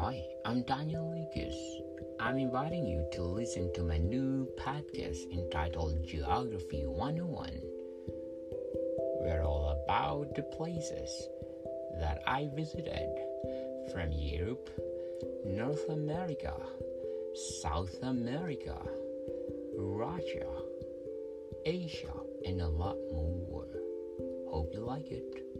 Hi, I'm Daniel Lucas. I'm inviting you to listen to my new podcast entitled Geography 101. We're all about the places that I visited from Europe, North America, South America, Russia, Asia, and a lot more. Hope you like it.